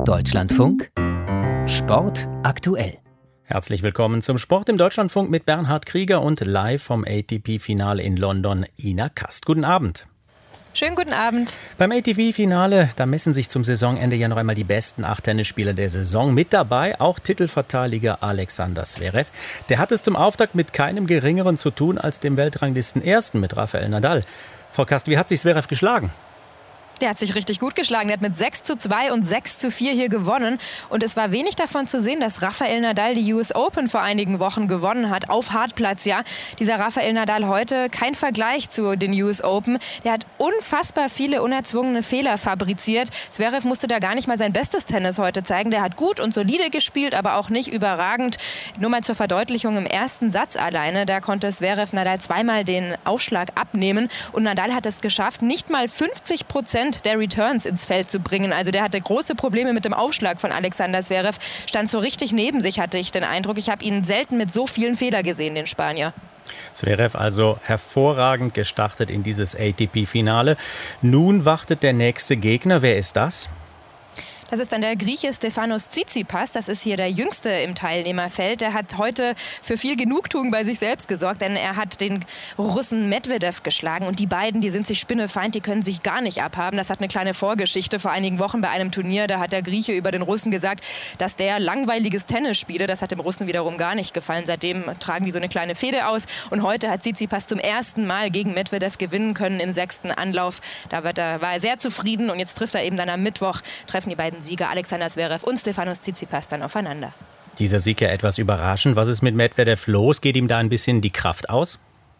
Deutschlandfunk Sport aktuell. Herzlich willkommen zum Sport im Deutschlandfunk mit Bernhard Krieger und live vom ATP-Finale in London Ina Kast. Guten Abend. Schönen guten Abend. Beim ATP-Finale, da messen sich zum Saisonende ja noch einmal die besten 8 Tennisspieler der Saison. Mit dabei auch Titelverteidiger Alexander Zverev. Der hat es zum Auftakt mit keinem Geringeren zu tun als dem Weltranglisten-Ersten mit Rafael Nadal. Frau Kast, wie hat sich Zverev geschlagen? Der hat sich richtig gut geschlagen. Der hat mit 6:2 und 6:4 hier gewonnen. Und es war wenig davon zu sehen, dass Rafael Nadal die US Open vor einigen Wochen gewonnen hat. Auf Hartplatz, ja. Dieser Rafael Nadal heute kein Vergleich zu den US Open. Der hat unfassbar viele unerzwungene Fehler fabriziert. Zverev musste da gar nicht mal sein bestes Tennis heute zeigen. Der hat gut und solide gespielt, aber auch nicht überragend. Nur mal zur Verdeutlichung, im ersten Satz alleine, da konnte Zverev Nadal zweimal den Aufschlag abnehmen. Und Nadal hat es geschafft, nicht mal 50% der Returns ins Feld zu bringen. Also der hatte große Probleme mit dem Aufschlag von Alexander Zverev. Stand so richtig neben sich, hatte ich den Eindruck. Ich habe ihn selten mit so vielen Fehlern gesehen, den Spanier. Zverev also hervorragend gestartet in dieses ATP-Finale. Nun wartet der nächste Gegner. Wer ist das? Das ist dann der Grieche Stefanos Tsitsipas. Das ist hier der Jüngste im Teilnehmerfeld. Der hat heute für viel Genugtuung bei sich selbst gesorgt, denn er hat den Russen Medvedev geschlagen. Und die beiden, die sind sich spinnefeind, die können sich gar nicht abhaben. Das hat eine kleine Vorgeschichte. Vor einigen Wochen bei einem Turnier, da hat der Grieche über den Russen gesagt, dass der langweiliges Tennis spiele. Das hat dem Russen wiederum gar nicht gefallen. Seitdem tragen die so eine kleine Fehde aus. Und heute hat Tsitsipas zum ersten Mal gegen Medvedev gewinnen können im 6. Anlauf. Da war er sehr zufrieden. Und jetzt trifft er eben dann am Mittwoch, treffen die beiden Sieger Alexander Zverev und Stefanos Tsitsipas dann aufeinander. Dieser Sieg ja etwas überraschend. Was ist mit Medvedev los? Geht ihm da ein bisschen die Kraft aus?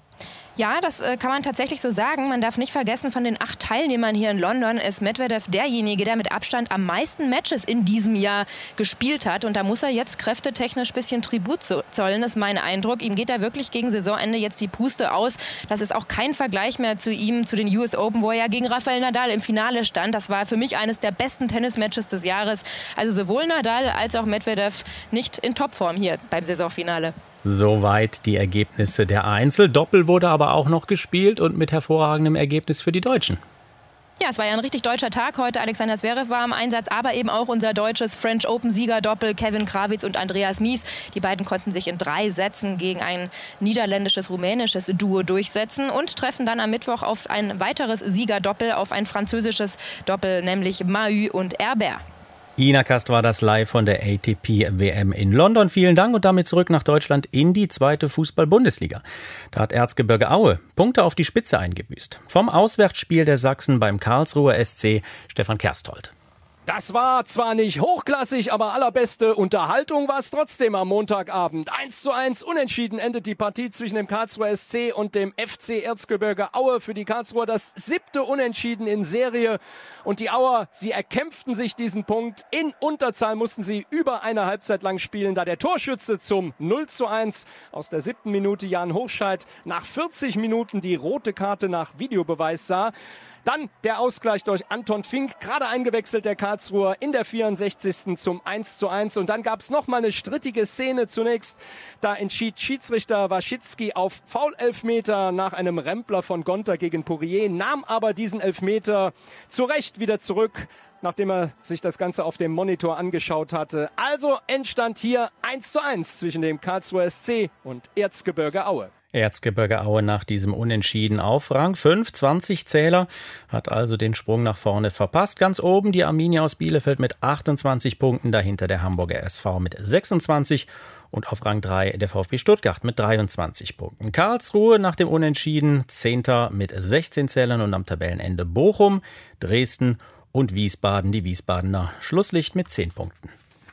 Ja, das kann man tatsächlich so sagen. Man darf nicht vergessen, von den 8 Teilnehmern hier in London ist Medvedev derjenige, der mit Abstand am meisten Matches in diesem Jahr gespielt hat. Und da muss er jetzt kräftetechnisch ein bisschen Tribut zollen, ist mein Eindruck. Ihm geht da wirklich gegen Saisonende jetzt die Puste aus. Das ist auch kein Vergleich mehr zu ihm, zu den US Open, wo er ja gegen Rafael Nadal im Finale stand. Das war für mich eines der besten Tennismatches des Jahres. Also sowohl Nadal als auch Medvedev nicht in Topform hier beim Saisonfinale. Soweit die Ergebnisse der Einzel. Doppel wurde aber auch noch gespielt und mit hervorragendem Ergebnis für die Deutschen. Ja, es war ja ein richtig deutscher Tag heute. Alexander Zverev war im Einsatz, aber eben auch unser deutsches French Open Siegerdoppel Kevin Krawitz und Andreas Mies. Die beiden konnten sich in 3 Sätzen gegen ein niederländisch-rumänisches Duo durchsetzen und treffen dann am Mittwoch auf ein weiteres Siegerdoppel, auf ein französisches Doppel, nämlich Mahut und Herbert. Ina Kast war das live von der ATP-WM in London. Vielen Dank und damit zurück nach Deutschland in die 2. Fußball-Bundesliga. Da hat Erzgebirge Aue Punkte auf die Spitze eingebüßt. Vom Auswärtsspiel der Sachsen beim Karlsruher SC Stefan Kersthold. Das war zwar nicht hochklassig, aber allerbeste Unterhaltung war es trotzdem am Montagabend. 1:1 unentschieden endet die Partie zwischen dem Karlsruher SC und dem FC Erzgebirge Aue. Für die Karlsruher das 7. Unentschieden in Serie. Und die Auer, sie erkämpften sich diesen Punkt. In Unterzahl mussten sie über eine Halbzeit lang spielen, da der Torschütze zum 0:1 aus der 7. Minute Jan Hochscheid nach 40 Minuten die rote Karte nach Videobeweis sah. Dann der Ausgleich durch Anton Fink, gerade eingewechselt der Karlsruher in der 64. zum 1:1. Und dann gab es nochmal eine strittige Szene zunächst. Da entschied Schiedsrichter Waschitzki auf Foul-Elfmeter nach einem Rempler von Gonter gegen Poirier, nahm aber diesen Elfmeter zu Recht wieder zurück, nachdem er sich das Ganze auf dem Monitor angeschaut hatte. Also entstand hier 1:1 zwischen dem Karlsruher SC und Erzgebirge Aue. Erzgebirge Aue nach diesem Unentschieden auf Rang 5, 20 Zähler, hat also den Sprung nach vorne verpasst. Ganz oben die Arminia aus Bielefeld mit 28 Punkten, dahinter der Hamburger SV mit 26 und auf Rang 3 der VfB Stuttgart mit 23 Punkten. Karlsruhe nach dem Unentschieden 10. mit 16 Zählern und am Tabellenende Bochum, Dresden und Wiesbaden, die Wiesbadener Schlusslicht mit 10 Punkten.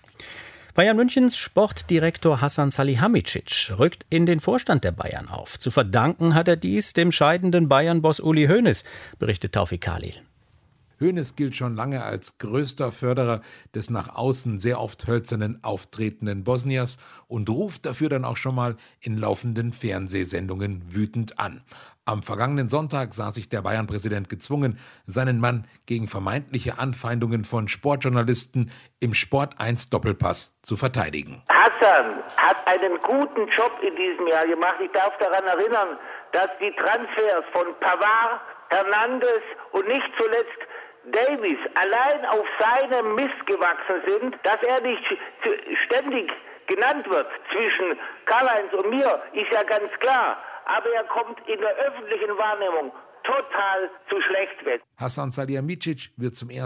Bayern Münchens Sportdirektor Hasan Salihamidzic rückt in den Vorstand der Bayern auf. Zu verdanken hat er dies dem scheidenden Bayern-Boss Uli Hoeneß, berichtet Taufik Khalil. Hoeneß gilt schon lange als größter Förderer des nach außen sehr oft hölzernen auftretenden Bosniers und ruft dafür dann auch schon mal in laufenden Fernsehsendungen wütend an. Am vergangenen Sonntag sah sich der Bayern-Präsident gezwungen, seinen Mann gegen vermeintliche Anfeindungen von Sportjournalisten im Sport 1 Doppelpass zu verteidigen. Hasan hat einen guten Job in diesem Jahr gemacht. Ich darf daran erinnern, dass die Transfers von Pavard, Hernandez und nicht zuletzt Davis allein auf seinem Mist gewachsen sind, dass er nicht ständig genannt wird zwischen Karl-Heinz und mir, ist ja ganz klar. Aber er kommt in der öffentlichen Wahrnehmung total zu schlecht weg. Hasan Salihamidzic wird zum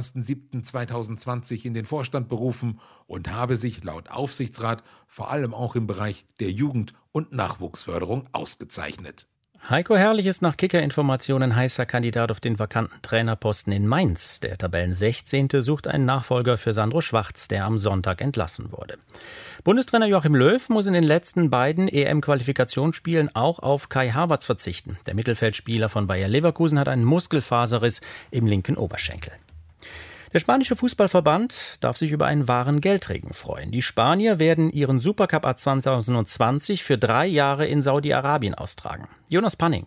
1.7.2020 in den Vorstand berufen und habe sich laut Aufsichtsrat vor allem auch im Bereich der Jugend- und Nachwuchsförderung ausgezeichnet. Heiko Herrlich ist nach Kicker-Informationen heißer Kandidat auf den vakanten Trainerposten in Mainz. Der Tabellen 16. sucht einen Nachfolger für Sandro Schwarz, der am Sonntag entlassen wurde. Bundestrainer Joachim Löw muss in den letzten beiden EM-Qualifikationsspielen auch auf Kai Havertz verzichten. Der Mittelfeldspieler von Bayer Leverkusen hat einen Muskelfaserriss im linken Oberschenkel. Der spanische Fußballverband darf sich über einen wahren Geldregen freuen. Die Spanier werden ihren Supercup 2020 für 3 Jahre in Saudi-Arabien austragen. Jonas Panning.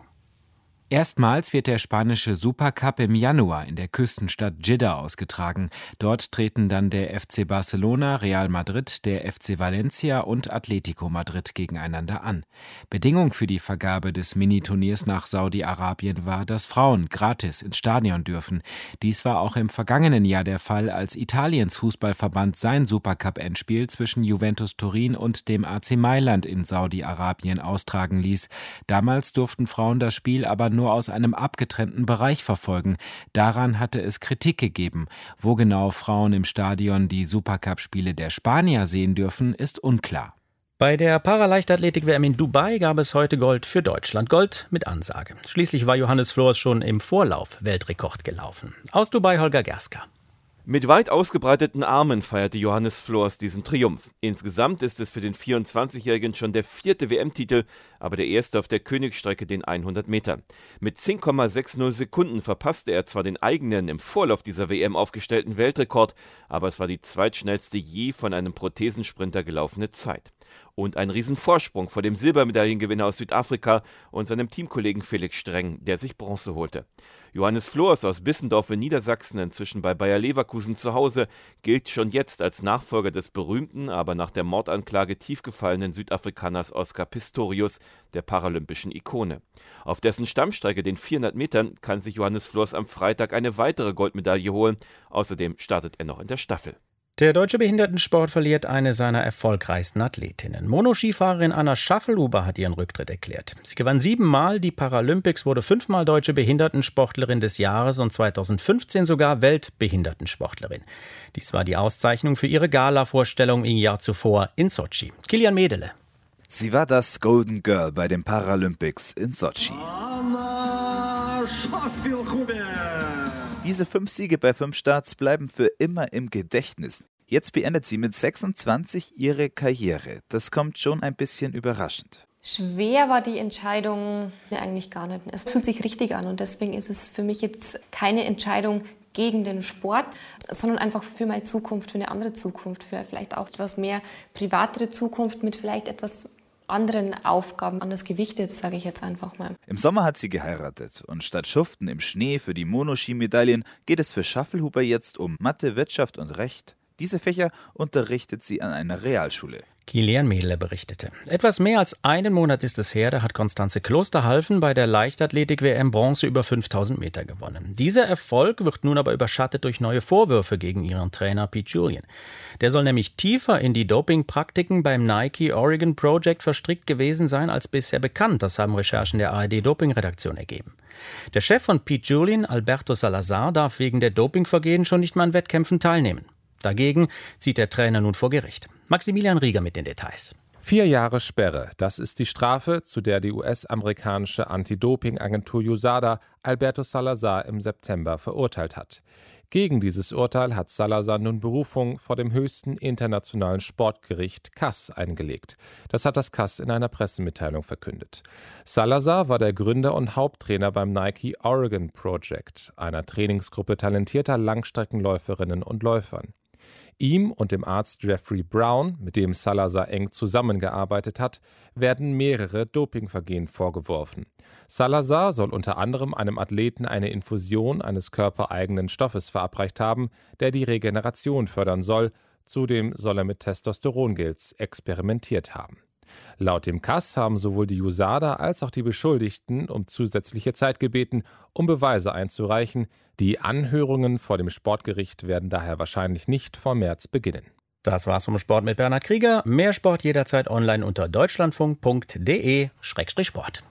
Erstmals wird der spanische Supercup im Januar in der Küstenstadt Jeddah ausgetragen. Dort treten dann der FC Barcelona, Real Madrid, der FC Valencia und Atletico Madrid gegeneinander an. Bedingung für die Vergabe des Miniturniers nach Saudi-Arabien war, dass Frauen gratis ins Stadion dürfen. Dies war auch im vergangenen Jahr der Fall, als Italiens Fußballverband sein Supercup-Endspiel zwischen Juventus Turin und dem AC Mailand in Saudi-Arabien austragen ließ. Damals durften Frauen das Spiel aber nur aus einem abgetrennten Bereich verfolgen. Daran hatte es Kritik gegeben. Wo genau Frauen im Stadion die Supercup-Spiele der Spanier sehen dürfen, ist unklar. Bei der Paraleichtathletik-WM in Dubai gab es heute Gold für Deutschland. Gold mit Ansage. Schließlich war Johannes Flors schon im Vorlauf Weltrekord gelaufen. Aus Dubai Holger Gerska. Mit weit ausgebreiteten Armen feierte Johannes Flors diesen Triumph. Insgesamt ist es für den 24-Jährigen schon der 4. WM-Titel, aber der erste auf der Königsstrecke, den 100 Meter. Mit 10,60 Sekunden verpasste er zwar den eigenen im Vorlauf dieser WM aufgestellten Weltrekord, aber es war die zweitschnellste je von einem Prothesensprinter gelaufene Zeit. Und ein Riesenvorsprung vor dem Silbermedaillengewinner aus Südafrika und seinem Teamkollegen Felix Streng, der sich Bronze holte. Johannes Flors aus Bissendorf in Niedersachsen, inzwischen bei Bayer Leverkusen zu Hause, gilt schon jetzt als Nachfolger des berühmten, aber nach der Mordanklage tiefgefallenen Südafrikaners Oscar Pistorius, der paralympischen Ikone. Auf dessen Stammstrecke, den 400 Metern, kann sich Johannes Flors am Freitag eine weitere Goldmedaille holen. Außerdem startet er noch in der Staffel. Der deutsche Behindertensport verliert eine seiner erfolgreichsten Athletinnen. Monoskifahrerin Anna Schaffelhuber hat ihren Rücktritt erklärt. Sie gewann 7-mal die Paralympics, wurde 5-mal deutsche Behindertensportlerin des Jahres und 2015 sogar Weltbehindertensportlerin. Dies war die Auszeichnung für ihre Gala-Vorstellung im Jahr zuvor in Sotschi. Kilian Medele. Sie war das Golden Girl bei den Paralympics in Sotschi. Anna Schaffelhuber. Diese 5 Siege bei 5 Starts bleiben für immer im Gedächtnis. Jetzt beendet sie mit 26 ihre Karriere. Das kommt schon ein bisschen überraschend. Schwer war die Entscheidung eigentlich gar nicht. Es fühlt sich richtig an und deswegen ist es für mich jetzt keine Entscheidung gegen den Sport, sondern einfach für meine Zukunft, für eine andere Zukunft, für vielleicht auch etwas mehr privatere Zukunft mit vielleicht etwas anderen Aufgaben, anders gewichtet, sage ich jetzt einfach mal. Im Sommer hat sie geheiratet und statt Schuften im Schnee für die Monoski-Medaillen geht es für Schaffelhuber jetzt um Mathe, Wirtschaft und Recht. Diese Fächer unterrichtet sie an einer Realschule. Kilian Mehle berichtete. Etwas mehr als einen Monat ist es her, da hat Konstanze Klosterhalfen bei der Leichtathletik-WM Bronze über 5000 Meter gewonnen. Dieser Erfolg wird nun aber überschattet durch neue Vorwürfe gegen ihren Trainer Pete Julian. Der soll nämlich tiefer in die Dopingpraktiken beim Nike Oregon Project verstrickt gewesen sein als bisher bekannt. Das haben Recherchen der ARD-Dopingredaktion ergeben. Der Chef von Pete Julian, Alberto Salazar, darf wegen der Dopingvergehen schon nicht mehr an Wettkämpfen teilnehmen. Dagegen zieht der Trainer nun vor Gericht. Maximilian Rieger mit den Details. 4 Jahre Sperre, das ist die Strafe, zu der die US-amerikanische Anti-Doping-Agentur USADA Alberto Salazar im September verurteilt hat. Gegen dieses Urteil hat Salazar nun Berufung vor dem höchsten internationalen Sportgericht CAS eingelegt. Das hat das CAS in einer Pressemitteilung verkündet. Salazar war der Gründer und Haupttrainer beim Nike Oregon Project, einer Trainingsgruppe talentierter Langstreckenläuferinnen und Läufern. Ihm und dem Arzt Jeffrey Brown, mit dem Salazar eng zusammengearbeitet hat, werden mehrere Dopingvergehen vorgeworfen. Salazar soll unter anderem einem Athleten eine Infusion eines körpereigenen Stoffes verabreicht haben, der die Regeneration fördern soll. Zudem soll er mit Testosterongels experimentiert haben. Laut dem KAS haben sowohl die USADA als auch die Beschuldigten um zusätzliche Zeit gebeten, um Beweise einzureichen. Die Anhörungen vor dem Sportgericht werden daher wahrscheinlich nicht vor März beginnen. Das war's vom Sport mit Bernhard Krieger. Mehr Sport jederzeit online unter deutschlandfunk.de/sport.